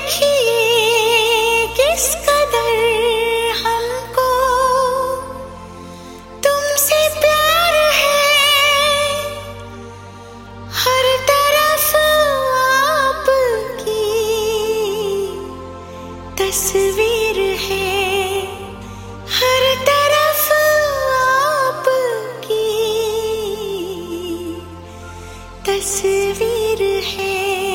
तस्वीर है हर तरफ आपकी तस्वीर है।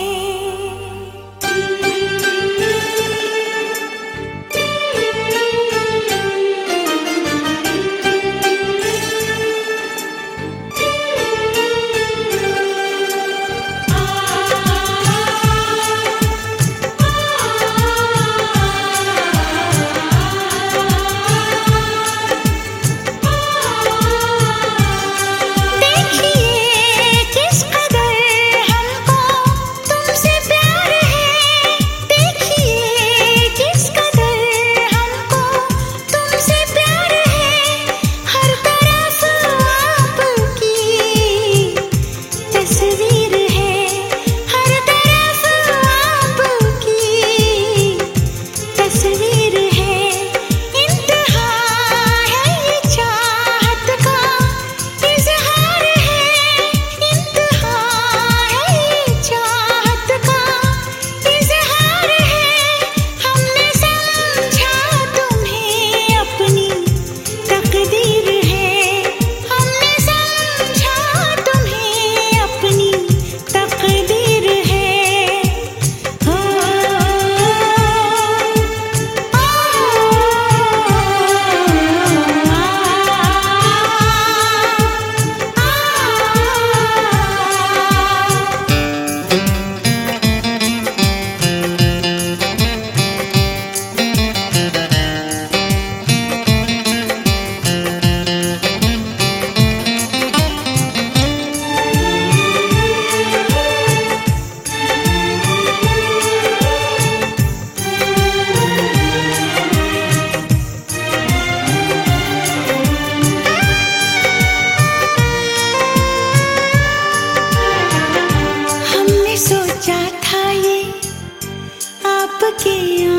आपके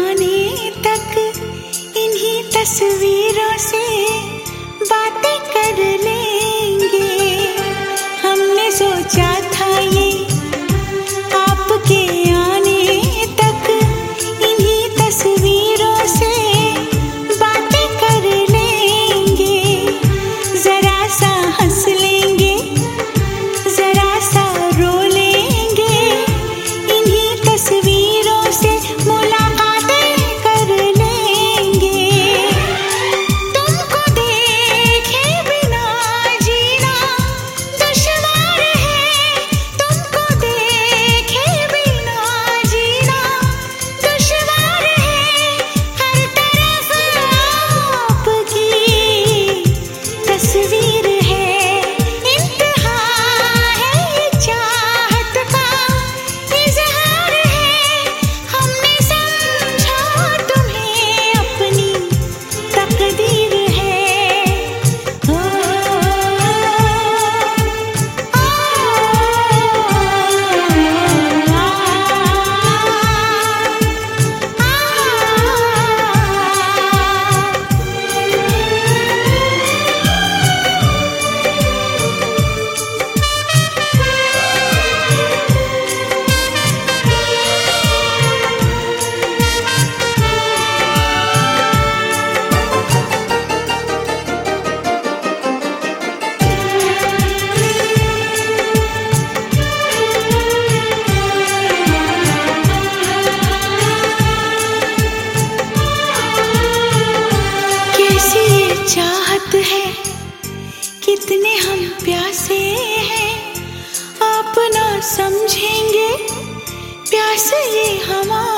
आने तक इन्हीं तस्वीरों से बातें कर लेंगे। हमने सोचा था ये आपके आने तक इन्हीं तस्वीरों से बातें कर लेंगे। जरा सा हंस लेंगे, जरा सा रो लेंगे, इन्हीं तस्वीरों से मुलाकातें कर लेंगे। तुमको देखे बिना जीना दुश्वार है, तुमको देखे बिना जीना दुश्वार है। हर तरफ आपकी तस्वीर है, इंतहा है ये चाहत का इज़हार है। हमने समझा तुम्हें अपनी तकदीर है। ओ, कैसी ये चाहत है, कितने हम प्यासे हैं, आप ना समझेंगे प्यास ये हमारी।